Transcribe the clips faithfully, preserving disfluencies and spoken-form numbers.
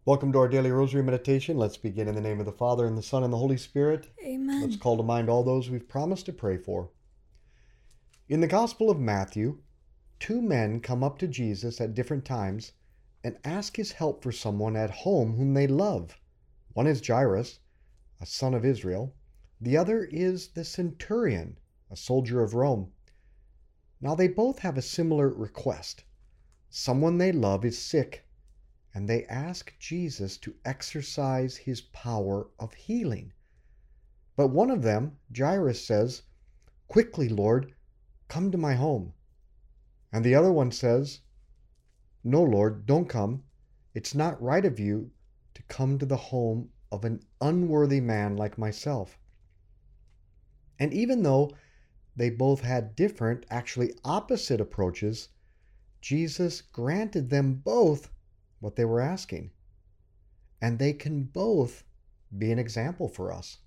Welcome to our daily rosary meditation. Let's begin in the name of the Father, and the Son, and the Holy Spirit. Amen. Let's call to mind all those we've promised to pray for. In the Gospel of Matthew, two men come up to Jesus at different times and ask his help for someone at home whom they love. One is Jairus, a son of Israel. The other is the centurion, a soldier of Rome. Now they both have a similar request. Someone they love is sick, and they ask Jesus to exercise his power of healing. But one of them, Jairus, says, "Quickly, Lord, come to my home." And the other one says, "No, Lord, don't come. It's not right of you to come to the home of an unworthy man like myself." And even though they both had different, actually opposite approaches, Jesus granted them both what they were asking. And they can both be an example for us.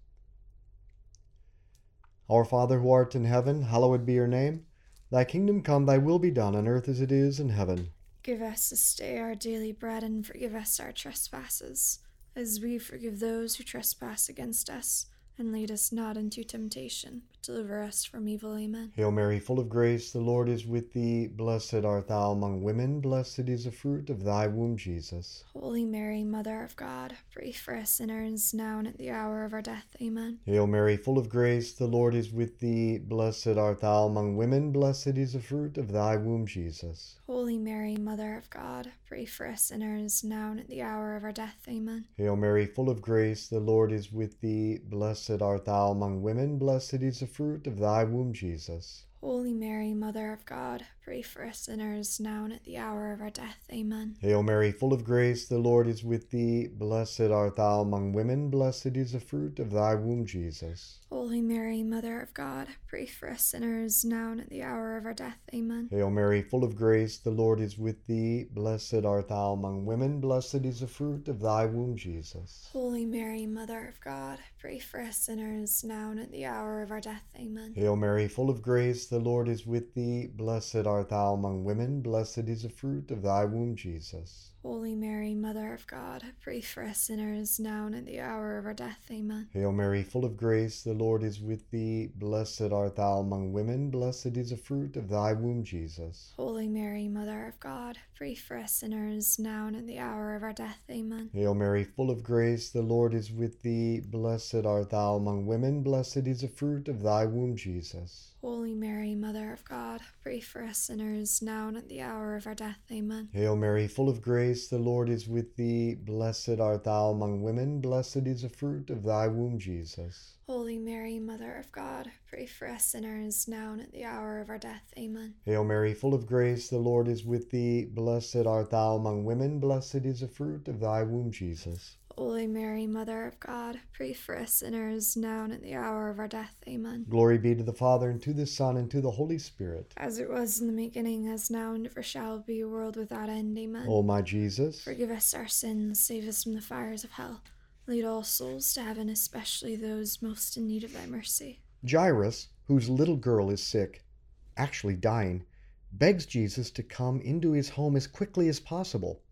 Our Father who art in heaven, hallowed be your name. Thy kingdom come, thy will be done on earth as it is in heaven. Give us this day our daily bread, and forgive us our trespasses, as we forgive those who trespass against us. And lead us not into temptation, but deliver us from evil. Amen. Hail Mary, full of grace, the Lord is with thee. Blessed art thou among women, blessed is the fruit of thy womb, Jesus. Holy Mary, Mother of God, pray for us sinners, now and at the hour of our death. Amen. Hail Mary, full of grace, the Lord is with thee. Blessed art thou among women, blessed is the fruit of thy womb, Jesus. Holy Mary, Mother of God, pray for us sinners, now and at the hour of our death. Amen. Hail Mary, full of grace, the Lord is with thee. Blessed art thou among women, blessed is the fruit of thy womb, Jesus. Holy Mary, Mother of God, pray for us sinners, now and at the hour of our death. Amen. Hail Mary, full of grace, the Lord is with thee. Blessed art thou among women, blessed is the fruit of thy womb, Jesus. Holy Mary, Mother of God, pray for us sinners, now and at the hour of our death. Amen. Hail Mary, full of grace, the Lord is with thee. Blessed art thou among women, blessed is the fruit of thy womb, Jesus. Holy Mary, Mother of God, pray for us sinners, now and at the hour of our death. Amen. Hail Mary, full of grace, the Lord is with thee. Blessed art thou among women, blessed is the fruit of thy womb, Jesus. Holy Mary, Mother of God, pray for us sinners, now and at the hour of our death. Amen. Hail Mary, full of grace, the Lord is with thee. Blessed art thou among women, blessed is the fruit of thy womb, Jesus. Holy Mary, Mother of God, pray for us sinners, now and at the hour of our death. Amen. Hail Mary, full of grace, the Lord is with thee. Blessed art thou among women, blessed is the fruit of thy womb, Jesus. Holy Mary, Mother of God, pray for us sinners, now and at the hour of our death. Amen. Hail Mary, full of grace, the Lord is with thee. Blessed art thou among women, blessed is the fruit of thy womb, Jesus. Holy Mary, Mother of God, pray for us sinners, now and at the hour of our death. Amen. Hail Mary, full of grace, the Lord is with thee. Blessed art thou among women, blessed is the fruit of thy womb, Jesus. Holy Mary, Mother of God, pray for us sinners, now and at the hour of our death. Amen. Glory be to the Father, and to the Son, and to the Holy Spirit. As it was in the beginning, as now, and ever shall be, a world without end. Amen. O my Jesus, forgive us our sins, save us from the fires of hell. Lead all souls to heaven, especially those most in need of thy mercy. Jairus, whose little girl is sick, actually dying, begs Jesus to come into his home as quickly as possible.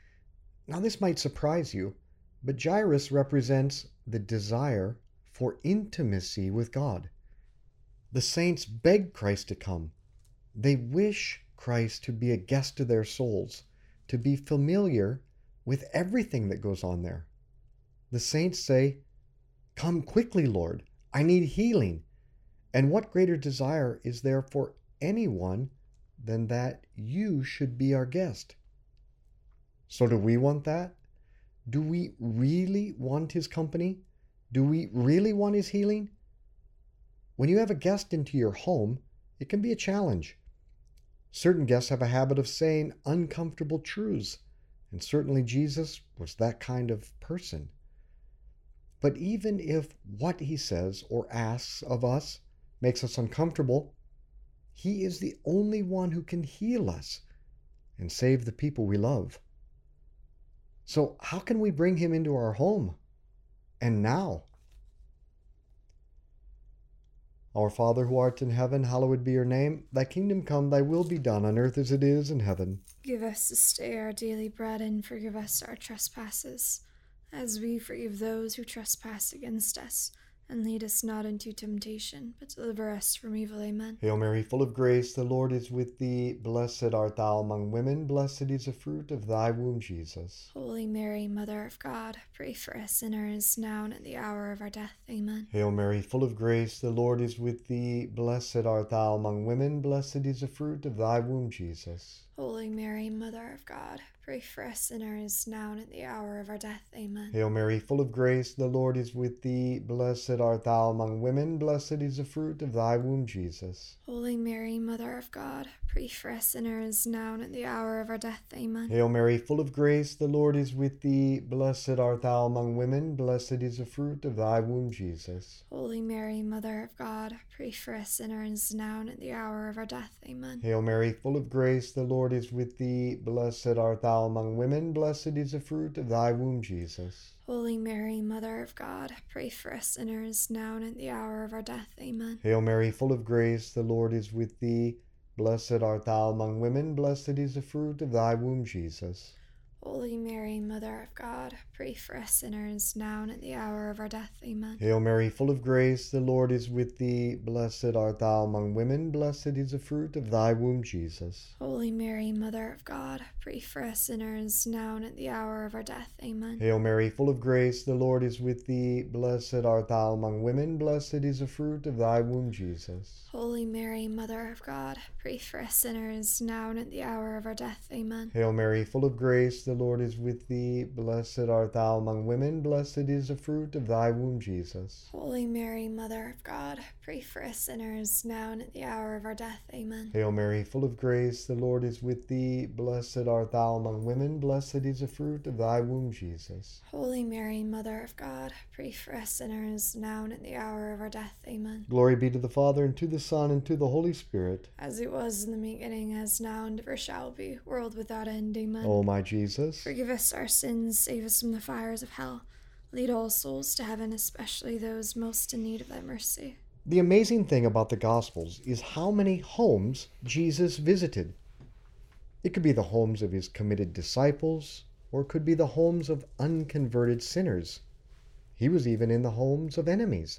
Now this might surprise you, but Jairus represents the desire for intimacy with God. The saints beg Christ to come. They wish Christ to be a guest to their souls, to be familiar with everything that goes on there. The saints say, "Come quickly, Lord. I need healing." And what greater desire is there for anyone than that you should be our guest? So do we want that? Do we really want his company? Do we really want his healing? When you have a guest into your home, it can be a challenge. Certain guests have a habit of saying uncomfortable truths, and certainly Jesus was that kind of person. But even if what he says or asks of us makes us uncomfortable, he is the only one who can heal us and save the people we love. So how can we bring him into our home? And now? Our Father who art in heaven, hallowed be your name. Thy kingdom come, thy will be done on earth as it is in heaven. Give us this day our daily bread, and forgive us our trespasses, as we forgive those who trespass against us. And lead us not into temptation, but deliver us from evil. Amen. Hail Mary, full of grace, the Lord is with thee. Blessed art thou among women, blessed is the fruit of thy womb, Jesus. Holy Mary, Mother of God, pray for us sinners, now and at the hour of our death. Amen. Hail Mary, full of grace, the Lord is with thee. Blessed art thou among women, blessed is the fruit of thy womb, Jesus. Holy Mary, Mother of God, pray for us sinners, now and at the hour of our death. Amen. Hail Mary, full of grace, the Lord is with thee. Blessed art thou among women, blessed is the fruit of thy womb, Jesus. Holy Mary, Mother of God, pray for us sinners, now and at the hour of our death. Amen. Hail Mary, full of grace, the Lord is with thee. Blessed art thou among women, blessed is the fruit of thy womb, Jesus. Holy Mary, Mother of God, pray for us sinners, now and at the hour of our death. Amen. Hail Mary, full of grace, the Lord is with thee. Blessed art thou among women, blessed is the fruit of thy womb, Jesus. Holy Mary, Mother of God, pray for us sinners, now and at the hour of our death. Amen. Hail Mary, full of grace, the Lord is with thee. Blessed art thou among women, blessed is the fruit of thy womb, Jesus. Holy Mary, Mother of God, pray for us sinners, now and at the hour of our death. Amen. Hail Mary, full of grace, the Lord is with thee. Blessed art thou among women, blessed is the fruit of thy womb, Jesus. Holy Mary, Mother of God, pray for us sinners, now and at the hour of our death. Amen. Hail Mary, full of grace, the Lord is with thee. Blessed art thou among women, blessed is the fruit of thy womb, Jesus. Holy Mary, Mother of God, pray for us sinners, now and at the hour of our death. Amen. Hail Mary, full of grace, the Lord is with thee. Blessed art thou among women, blessed is the fruit of thy womb, Jesus. Holy Mary, Mother of God, pray for us sinners, now and at the hour of our death. Amen. Hail Mary, full of grace, the Lord is with thee. Blessed art thou among women, blessed is the fruit of thy womb, Jesus. Holy Mary, Mother of God, pray for us sinners, now and at the hour of our death. Amen. Glory be to the Father, and to the Son, and to the Holy Spirit. As it was in the beginning, as now, and ever shall be, world without end. Amen. O my Jesus, forgive us our sins, save us from the fires of hell. Lead all souls to heaven, especially those most in need of thy mercy. the amazing thing about the Gospels is how many homes Jesus visited. It could be the homes of his committed disciples, or it could be the homes of unconverted sinners. He was even in the homes of enemies.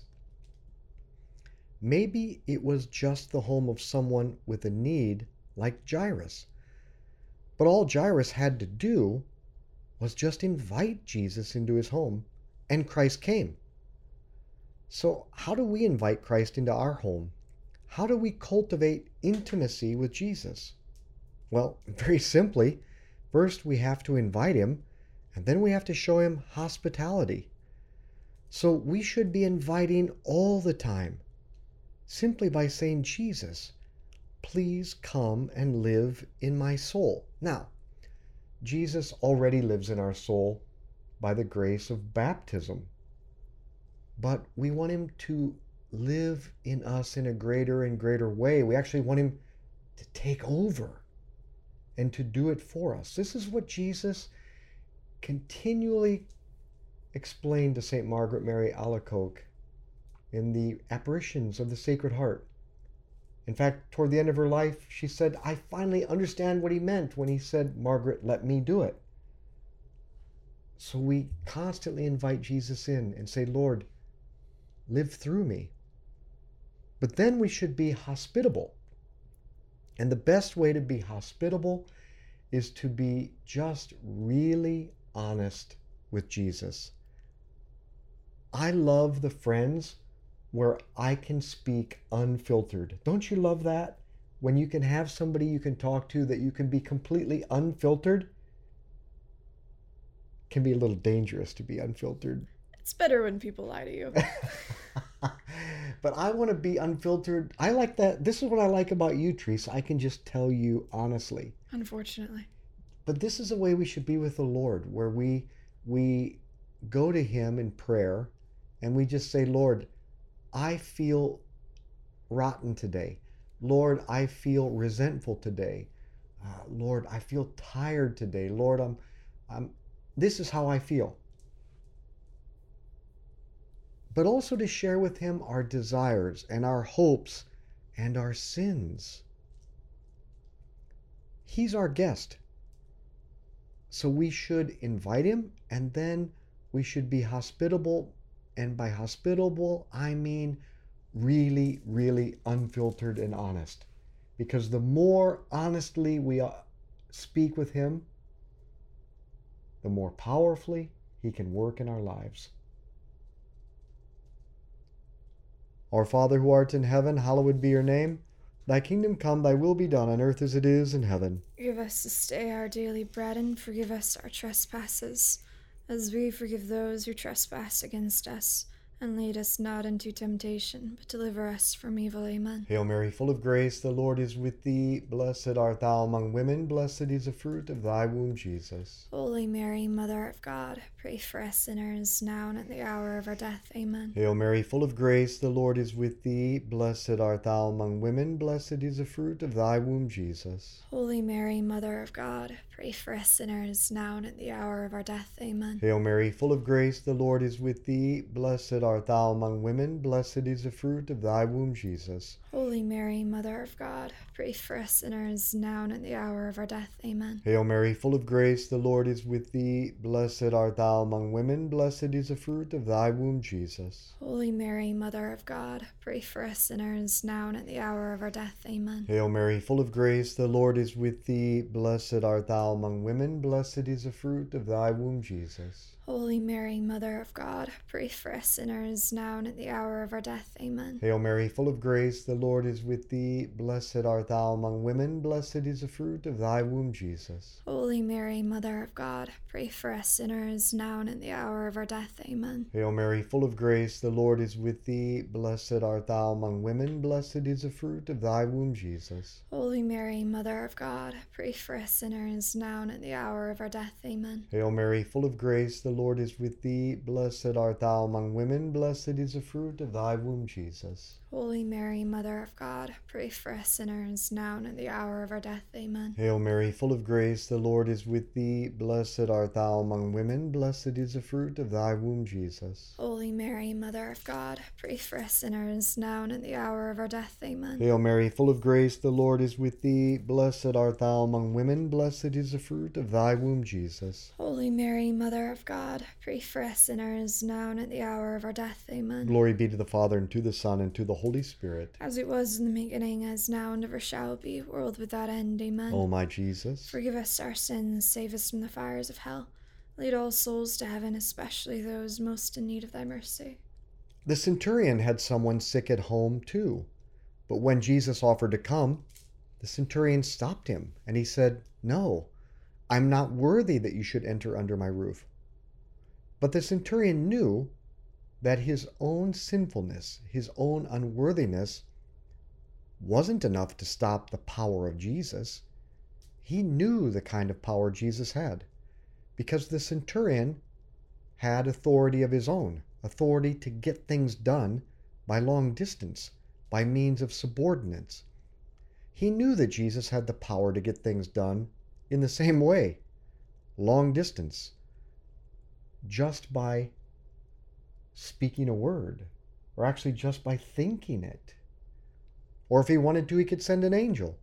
Maybe it was just the home of someone with a need like Jairus. But all Jairus had to do was just invite Jesus into his home, and Christ came. So how do we invite Christ into our home? How do we cultivate intimacy with Jesus? Well, very simply, first we have to invite him, and then we have to show him hospitality. So we should be inviting all the time, simply by saying, Jesus, please come and live in my soul. Now, Jesus already lives in our soul by the grace of baptism, but we want him to live in us in a greater and greater way. We actually want him to take over and to do it for us. This is what Jesus continually explained to Saint Margaret Mary Alacoque in the apparitions of the Sacred Heart. In fact, toward the end of her life, she said, I finally understand what he meant when he said, Margaret, let me do it. So we constantly invite Jesus in and say, Lord, live through me. But then we should be hospitable. And the best way to be hospitable is to be just really honest with Jesus. I love the friends where I can speak unfiltered. Don't you love that? When you can have somebody you can talk to that you can be completely unfiltered. It can be a little dangerous to be unfiltered. It's better when people lie to you. But I want to be unfiltered. I like that. This is what I like about you, Teresa. I can just tell you honestly. Unfortunately. But this is the way we should be with the Lord, where we we go to him in prayer and we just say, Lord, I feel rotten today. Lord, I feel resentful today. Uh, Lord, I feel tired today. Lord, I'm, I'm, this is how I feel. but also to share with him our desires and our hopes and our sins. He's our guest, so we should invite him, and then we should be hospitable, and by hospitable I mean really, really unfiltered and honest, because the more honestly we speak with him, the more powerfully he can work in our lives. Our Father who art in heaven, hallowed be your name. Thy kingdom come, thy will be done on earth as it is in heaven. Give us this day our daily bread, and forgive us our trespasses, as we forgive those who trespass against us. And lead us not into temptation, but deliver us from evil. Amen. Hail Mary, full of grace, the Lord is with thee. Blessed art thou among women, blessed is the fruit of thy womb, Jesus. Holy Mary, Mother of God, pray for us sinners, now and at the hour of our death. Amen. Hail Mary, full of grace, the Lord is with thee. Blessed art thou among women, blessed is the fruit of thy womb, Jesus. Holy Mary, Mother of God, pray for us sinners, now and at the hour of our death. Amen. Hail Mary, full of grace, the Lord is with thee. Blessed art thou among women, blessed is the fruit of thy womb, Jesus. Holy Mary, Mother of God, pray for us sinners, now and at the hour of our death. Amen. Hail Mary, full of grace, the Lord is with thee. Blessed art thou among women, blessed is the fruit of thy womb, Jesus. Holy Mary, Mother of God, pray for us sinners, now and at the hour of our death. Amen. Hail Mary, full of grace, the Lord is with thee. Blessed art thou among women, blessed is the fruit of thy womb, Jesus. Holy Mary, Mother of God, pray for us sinners, now and at the hour of our death. Amen. Hail Mary, full of grace, the Lord is with thee. Blessed art thou among women, blessed is the fruit of thy womb, Jesus. Holy Mary, Mother of God, pray for us sinners, now and at the hour of our death. Amen. Hail Mary, full of grace, the Lord is with thee. Blessed art thou among women, blessed is the fruit of thy womb, Jesus. Holy Mary, Mother of God, pray for us sinners, now and at the hour of our death. Amen. Hail Mary, full of grace, the Lord is with thee. Blessed art thou among women, blessed is the fruit of thy womb, Jesus. Holy Mary, Mother of God, pray for us sinners, now and at the hour of our death. Amen. Hail Mary, full of grace, the Lord is with thee. Blessed art thou among women, blessed is the fruit of thy womb, Jesus. Holy Mary, Mother of God, pray for us sinners, now and at the hour of our death. Amen. Hail Mary, full of grace, the Lord is with thee. Blessed art thou among women, blessed is the fruit of thy womb, Jesus. Holy Mary, Mother of God, pray for us sinners, now and at the hour of our death. Amen. Glory be to the Father, and to the Son, and to the Holy Spirit. As it was in the beginning, as now, and ever shall be, world without end. Amen. O my Jesus, forgive us our sins, save us from the fires of hell. Lead all souls to heaven, especially those most in need of thy mercy. the centurion had someone sick at home too. But when Jesus offered to come, the centurion stopped him, and he said, "No, I'm not worthy that you should enter under my roof." But the centurion knew that his own sinfulness, his own unworthiness, wasn't enough to stop the power of Jesus. He knew the kind of power Jesus had, because the centurion had authority of his own, authority to get things done by long distance, by means of subordinates. He knew that Jesus had the power to get things done in the same way, long distance, just by speaking a word, or actually just by thinking it. Or if he wanted to, he could send an angel.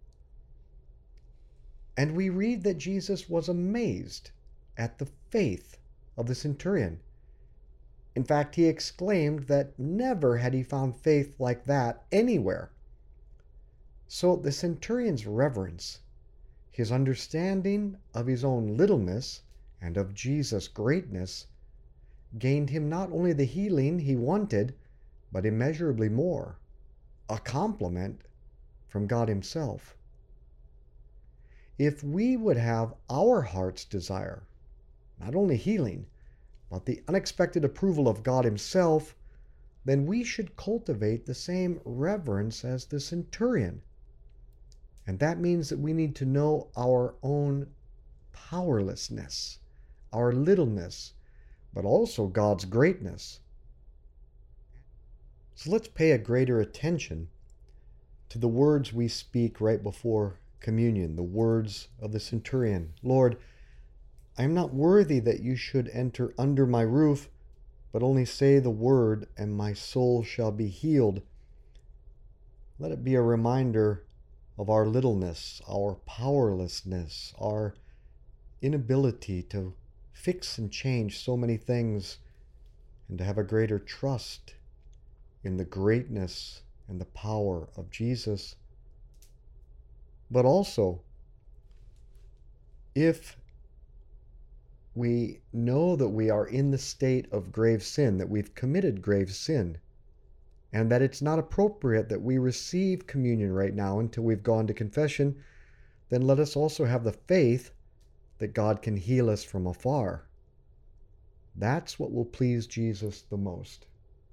And we read that Jesus was amazed at the faith of the centurion. In fact, he exclaimed that never had he found faith like that anywhere. So the centurion's reverence, his understanding of his own littleness and of Jesus' greatness, gained him not only the healing he wanted, but immeasurably more, a compliment from God himself. If we would have our heart's desire, not only healing, but the unexpected approval of God himself, then we should cultivate the same reverence as the centurion. And that means that we need to know our own powerlessness, our littleness, but also God's greatness. So let's pay a greater attention to the words we speak right before communion, the words of the centurion. Lord, I am not worthy that you should enter under my roof, but only say the word, and my soul shall be healed. Let it be a reminder of our littleness, our powerlessness, our inability to fix and change so many things, and to have a greater trust in the greatness and the power of Jesus. But also, if we know that we are in the state of grave sin, that we've committed grave sin, and that it's not appropriate that we receive communion right now until we've gone to confession, then let us also have the faith that God can heal us from afar. That's what will please Jesus the most.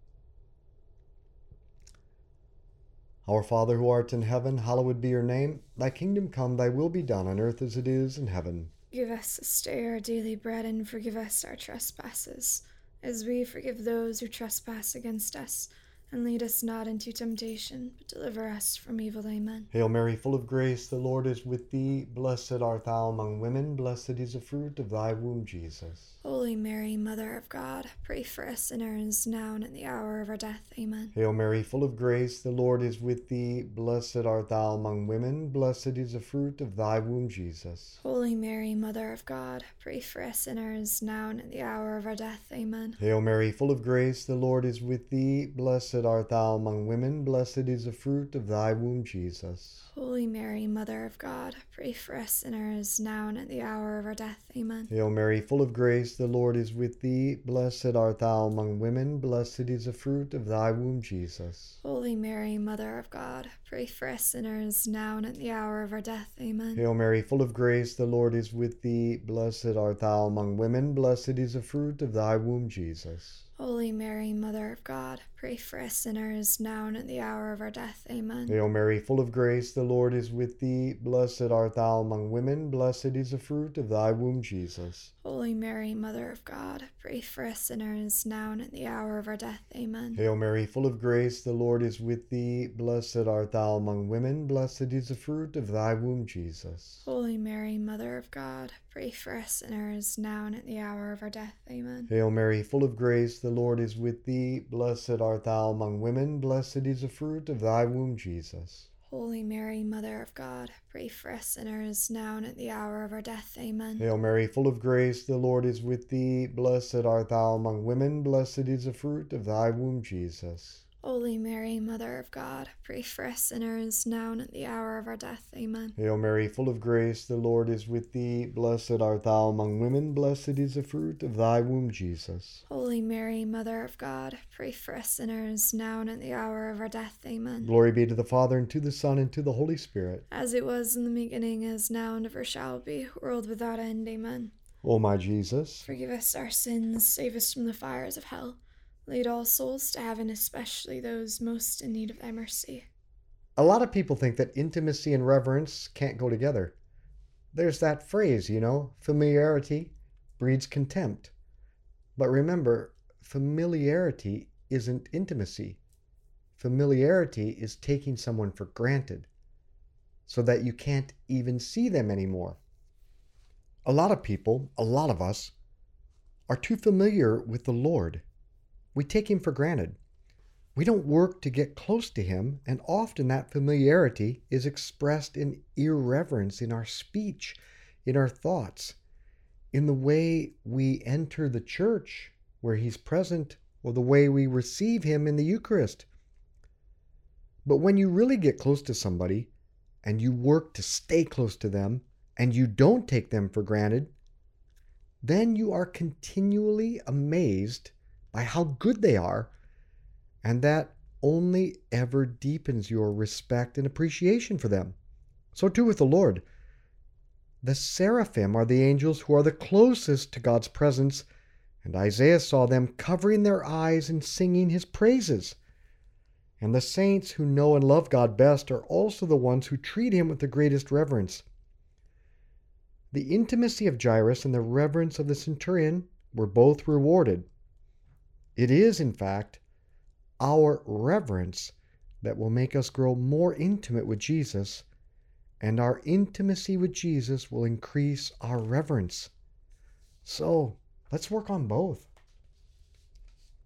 Our Father who art in heaven, hallowed be your name. Thy kingdom come, thy will be done on earth as it is in heaven. Give us this day our daily bread, and forgive us our trespasses, as we forgive those who trespass against us. And lead us not into temptation, but deliver us from evil. Amen. Hail Mary, full of grace, the Lord is with thee. Blessed art thou among women, blessed is the fruit of thy womb, Jesus. Holy Mary, Mother of God, pray for us sinners, now and at the hour of our death. Amen. Hail Mary, full of grace, the Lord is with thee. Blessed art thou among women, blessed is the fruit of thy womb, Jesus. Holy Mary, Mother of God, pray for us sinners, now and at the hour of our death. Amen. Hail Mary, full of grace, the Lord is with thee. Blessed art thou among women, blessed is the fruit of thy womb, Jesus. Holy Mary, Mother of God, pray for us sinners, now and at the hour of our death. Amen. Hail Mary, full of grace, the Lord is with thee. Blessed art thou among women, blessed is the fruit of thy womb, Jesus. Holy Mary, Mother of God, pray for us sinners, now and at the hour of our death. Amen. Hail Mary, full of grace, the Lord is with thee. Blessed art thou among women, blessed is the fruit of thy womb, Jesus. Holy Mary, Mother of God, pray for us sinners, now and at the hour of our death. Amen. Hail Mary, full of grace, the Lord is with thee. Blessed art thou among women, blessed is the fruit of thy womb, Jesus. Holy Mary, Mother of God, pray for us sinners, now and at the hour of our death. Amen. Hail Mary, full of grace, the Lord is with thee. Blessed art thou among women, blessed is the fruit of thy womb, Jesus. Holy Mary, Mother of God, pray for us sinners, now and at the hour of our death. Amen. Hail Mary, full of grace, the Lord is with thee. Blessed art thou among women, blessed is the fruit of thy womb, Jesus. Holy Mary, Mother of God, pray for us sinners, now and at the hour of our death. Amen. Hail Mary, full of grace, the Lord is with thee. Blessed art thou among women, blessed is the fruit of thy womb, Jesus. Holy Mary, Mother of God, pray for us sinners, now and at the hour of our death. Amen. Hail Mary, full of grace, the Lord is with thee. Blessed art thou among women, blessed is the fruit of thy womb, Jesus. Holy Mary, Mother of God, pray for us sinners, now and at the hour of our death. Amen. Glory be to the Father, and to the Son, and to the Holy Spirit. As it was in the beginning, is now, and ever shall be, world without end. Amen. O my Jesus, forgive us our sins, save us from the fires of hell. Lead all souls to heaven, especially those most in need of thy mercy. a lot of people think that intimacy and reverence can't go together. There's that phrase, you know, familiarity breeds contempt. But remember, familiarity isn't intimacy. Familiarity is taking someone for granted so that you can't even see them anymore. A lot of people, a lot of us, are too familiar with the Lord. We take him for granted. We don't work to get close to him, and often that familiarity is expressed in irreverence in our speech, in our thoughts, in the way we enter the church where he's present, or the way we receive him in the Eucharist. But when you really get close to somebody, and you work to stay close to them, and you don't take them for granted, then you are continually amazed by how good they are, and that only ever deepens your respect and appreciation for them. So too with the Lord. The seraphim are the angels who are the closest to God's presence, and Isaiah saw them covering their eyes and singing his praises. And the saints who know and love God best are also the ones who treat him with the greatest reverence. The intimacy of Jairus and the reverence of the centurion were both rewarded. It is, in fact, our reverence that will make us grow more intimate with Jesus, and our intimacy with Jesus will increase our reverence. So, let's work on both.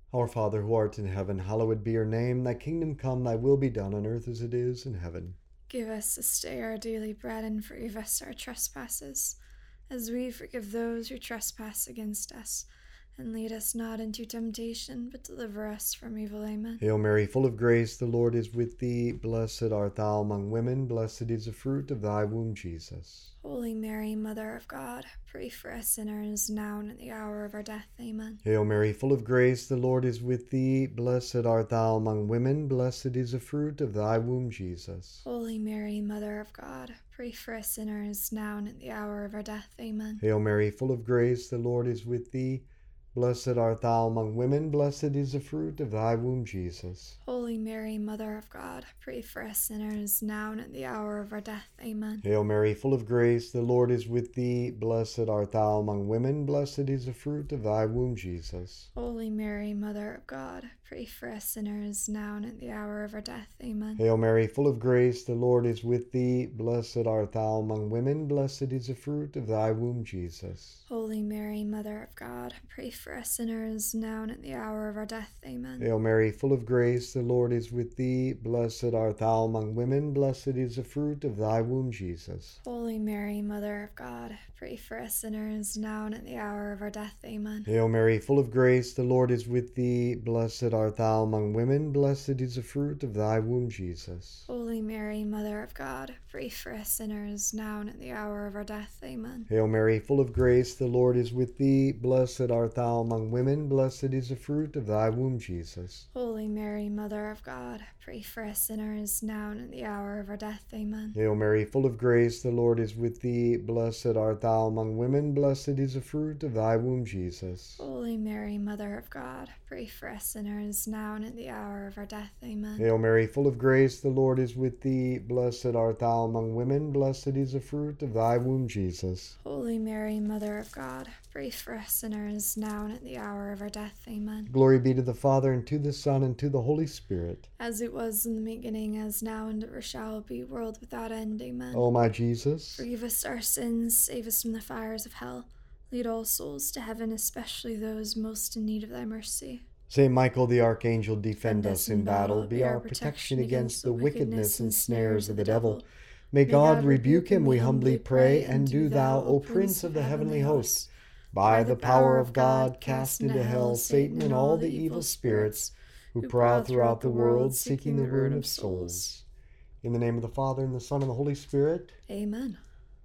Our Father who art in heaven, hallowed be your name. Thy kingdom come, thy will be done on earth as it is in heaven. Give us this day our daily bread, and forgive us our trespasses, as we forgive those who trespass against us. And lead us not into temptation, but deliver us from evil. Amen. Hail Mary, full of grace, the Lord is with thee. Blessed art thou among women, blessed is the fruit of thy womb, Jesus. Holy Mary, Mother of God, pray for us sinners, now and at the hour of our death. Amen. Hail Mary, full of grace, the Lord is with thee. Blessed art thou among women, blessed is the fruit of thy womb, Jesus. Holy Mary, Mother of God, pray for us sinners, now and at the hour of our death. Amen. Hail Mary, full of grace, the Lord is with thee. Blessed art thou among women, blessed is the fruit of thy womb, Jesus. Holy Mary, Mother of God, pray for us sinners, now and at the hour of our death. Amen. Hail Mary, full of grace, the Lord is with thee. Blessed art thou among women, blessed is the fruit of thy womb, Jesus. Holy Mary, Mother of God, pray for us sinners, now and at the hour of our death. Amen. Hail Mary, full of grace, the Lord is with thee. Blessed art thou among women, blessed is the fruit of thy womb, Jesus. Holy Mary, Mother of God, pray for us sinners, now and at the hour of our death. Amen. Hail Mary, full of grace, the Lord is with thee. Blessed art thou among women, blessed is the fruit of thy womb, Jesus. Holy Mary, Mother of God, pray for us sinners, now and at the hour of our death. Amen. Hail Mary, full of grace, the Lord is with thee. Blessed art thou among women, blessed is the fruit of thy womb, Jesus. Holy Mary, Mother of God, pray for us sinners, now and at the hour of our death. Amen. Hail Mary, full of grace, the Lord is with thee. Blessed art thou among women, blessed is the fruit of thy womb, Jesus. Holy Mary, Mother of God, pray for us sinners, now and at the hour of our death. Amen. Hail Mary, full of grace, the Lord is with thee. Blessed art thou among women, blessed is the fruit of thy womb, Jesus. Holy Mary, Mother of God, pray for us sinners, now and at the hour of our death. Amen. Hail Mary, full of grace, the Lord is with thee. Blessed art thou among women, blessed is the fruit of thy womb, Jesus. Holy Mary, Mother of God, pray for us sinners, now and at the hour of our death. Amen. Glory be to the Father, and to the Son, and to the Holy Spirit. As it was in the beginning, as now, and ever shall be, world without end. Amen. O my Jesus, forgive us our sins, save us from the fires of hell. Lead all souls to heaven, especially those most in need of thy mercy. Saint Michael the Archangel, defend us in battle. Be our protection against the wickedness and snares of the devil. May God rebuke him, we humbly pray, and do thou, O Prince of the heavenly host, by the power of God, cast into hell Satan and all the evil spirits who prowl throughout the world, seeking the ruin of souls. In the name of the Father, and the Son, and the Holy Spirit. Amen.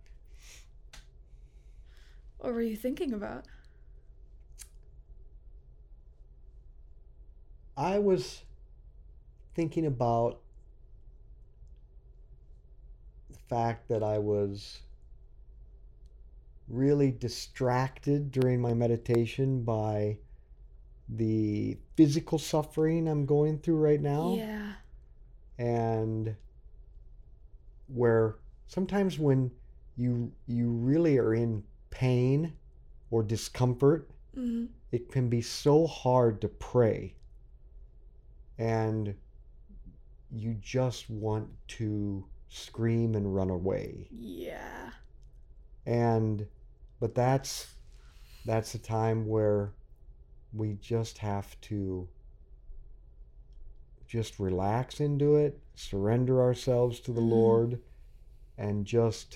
What were you thinking about? I was thinking about the fact that I was really distracted during my meditation by the physical suffering I'm going through right now. Yeah. And where sometimes when you you really are in pain or discomfort, Mm-hmm. it can be so hard to pray. And you just want to scream and run away. Yeah. And but that's that's a time where we just have to just relax into it, surrender ourselves to the Mhm. Lord, and just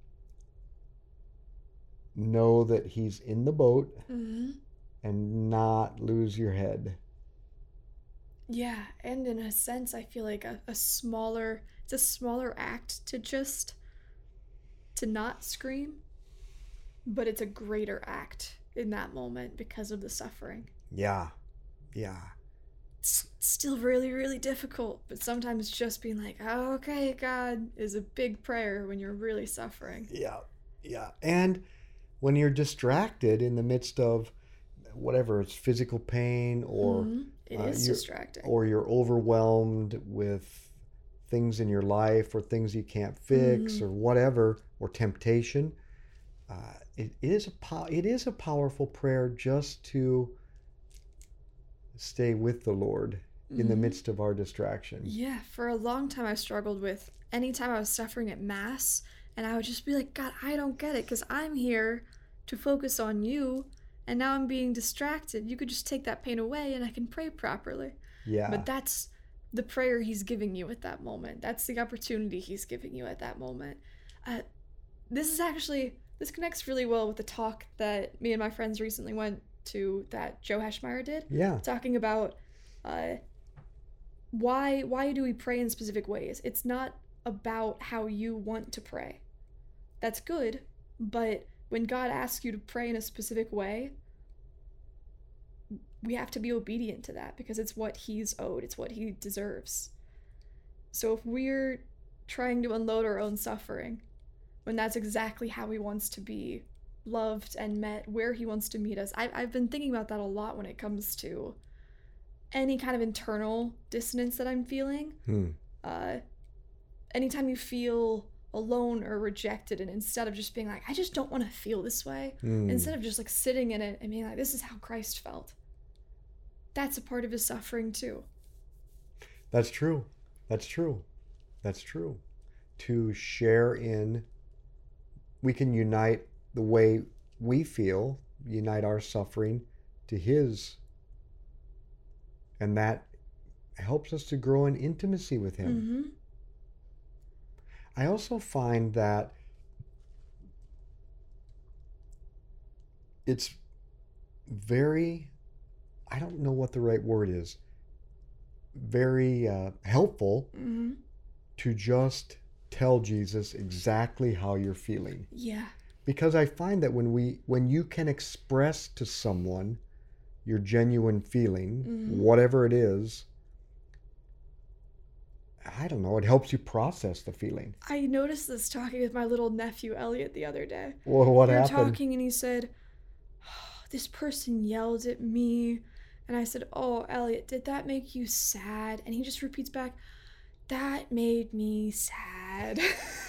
know that He's in the boat Mm-hmm. and not lose your head. Yeah, and in a sense, I feel like a, a smaller, it's a smaller act to just, to not scream, but it's a greater act in that moment because of the suffering. Yeah, yeah. It's still really, really difficult, but sometimes just being like, oh, okay, God, is a big prayer when you're really suffering. Yeah, yeah. And when you're distracted in the midst of whatever, it's physical pain or Mhm. It uh, is you're- distracting. or you're overwhelmed with things in your life or things you can't fix Mhm. or whatever, or temptation, uh, it is a pow- it is a powerful prayer just to stay with the Lord in the Mhm. midst of our distraction. Yeah, for a long time I struggled with anytime I was suffering at Mass, and I would just be like, God, I don't get it, because I'm here to focus on you, and now I'm being distracted. You could just take that pain away and I can pray properly. Yeah. But that's the prayer he's giving you at that moment. That's the opportunity he's giving you at that moment. Uh, this is actually, this connects really well with the talk that me and my friends recently went to that Joe Heschmeyer did. Yeah. Talking about uh, why why do we pray in specific ways? It's not about how you want to pray. That's good, but when God asks you to pray in a specific way, we have to be obedient to that because it's what he's owed. It's what he deserves. So if we're trying to unload our own suffering, when that's exactly how he wants to be loved and met, where he wants to meet us, I, I've been thinking about that a lot when it comes to any kind of internal dissonance that I'm feeling. Hmm. Uh, anytime you feel alone or rejected, and instead of just being like, I just don't want to feel this way, Hmm. instead of just like sitting in it and being like, this is how Christ felt. That's a part of his suffering too. That's true. That's true. That's true. To share in, we can unite the way we feel, unite our suffering to his. And that helps us to grow in intimacy with him. Mm-hmm. I also find that it's very, I don't know what the right word is, very uh, helpful Mm-hmm. to just tell Jesus exactly how you're feeling. Yeah. Because I find that when we when you can express to someone your genuine feeling, Mhm. whatever it is, I don't know, it helps you process the feeling. I noticed this talking with my little nephew Elliot the other day. Well, what we were happened? talking and he said, oh, this person yelled at me. And I said, oh, Elliot, did that make you sad? And he just repeats back, that made me sad.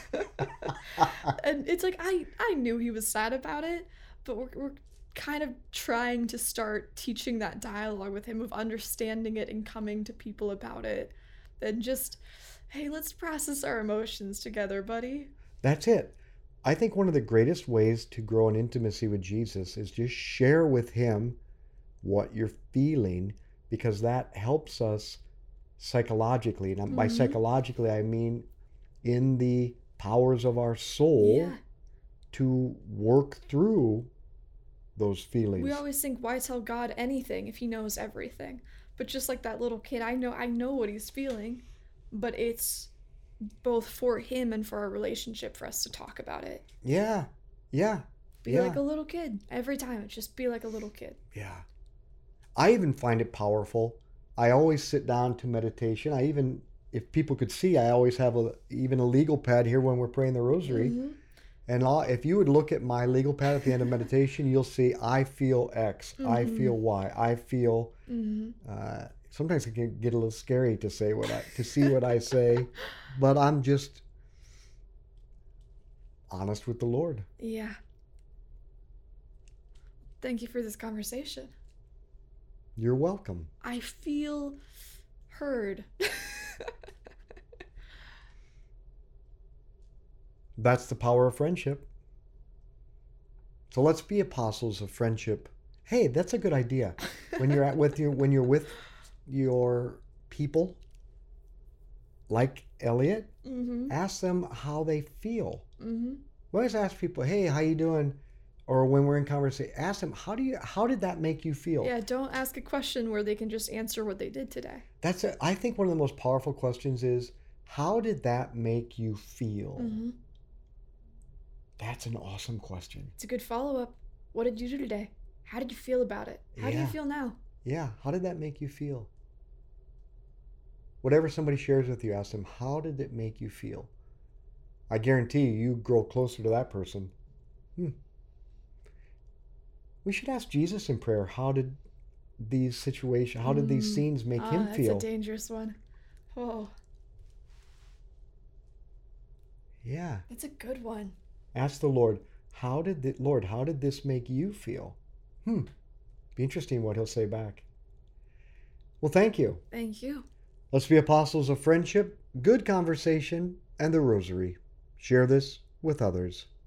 And it's like, I, I knew he was sad about it, but we're, we're kind of trying to start teaching that dialogue with him of understanding it and coming to people about it. And just, hey, let's process our emotions together, buddy. That's it. I think one of the greatest ways to grow in intimacy with Jesus is just share with him what you're feeling, because that helps us psychologically. And by Mhm. psychologically, I mean in the powers of our soul Yeah. to work through those feelings. We always think, why tell God anything if he knows everything? But just like that little kid, I know I know what he's feeling, but it's both for him and for our relationship for us to talk about it. Yeah, yeah, Be yeah, like a little kid. Every time, just be like a little kid. yeah. I even find it powerful. I always sit down to meditation. I even, if people could see, I always have a even a legal pad here when we're praying the rosary. Mhm. And I'll, if you would look at my legal pad at the end of meditation, you'll see I feel X, I Mhm. feel Y, I feel. Mhm. Uh, sometimes it can get a little scary to say what I to see what I say, but I'm just honest with the Lord. Yeah. Thank you for this conversation. You're welcome. I feel heard. That's the power of friendship. So let's be apostles of friendship. Hey, that's a good idea. When you're at with your when you're with your people, like Elliot, Mm-hmm. ask them how they feel. Mm-hmm. We always ask people, "Hey, how you doing?" Or when we're in conversation, ask them, "How do you? How did that make you feel?" Yeah, don't ask a question where they can just answer what they did today. That's a, I think one of the most powerful questions is, "How did that make you feel?" Mm-hmm. That's an awesome question. It's a good follow-up. What did you do today? How did you feel about it? How do you Yeah. feel now? Yeah, how did that make you feel? Whatever somebody shares with you, ask them, how did it make you feel? I guarantee you, you grow closer to that person. Hmm. We should ask Jesus in prayer, how did these situations, how did these Mm. scenes make Ah, him that's feel? a dangerous one. Oh, Yeah. that's a good one. Ask the Lord, how did the Lord, how did this make you feel? Hmm. Be interesting what he'll say back. Well, thank you. Thank you. Let's be apostles of friendship, good conversation, and the rosary. Share this with others.